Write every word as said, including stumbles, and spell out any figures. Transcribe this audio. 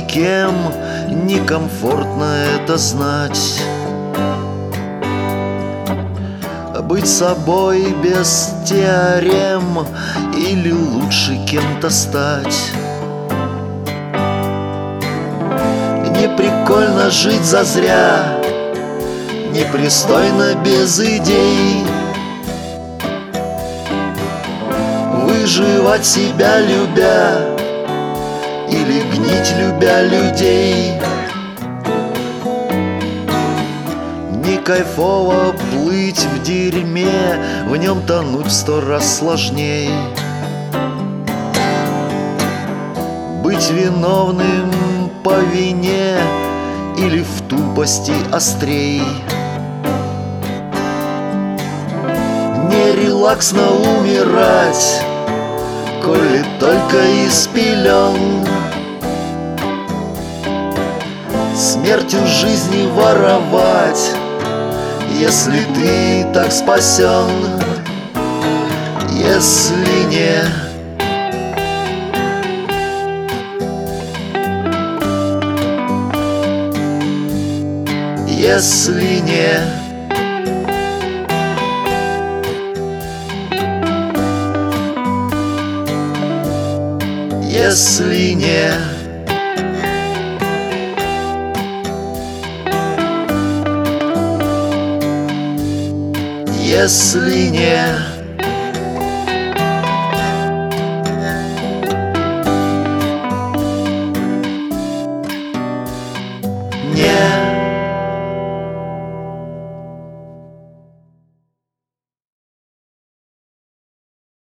никем некомфортно это знать. Быть собой без теорем или лучше кем-то стать. Не прикольно жить зазря, непристойно без идей, выживать себя любя или гнить любя людей. Не кайфово плыть в дерьме, в нем тонуть в сто раз сложней. Быть виновным по вине или в тупости острей. Не релаксно умирать, коли только из пелен. Смертью жизни воровать, если ты так спасен. Если не, если не, если не, если не, не.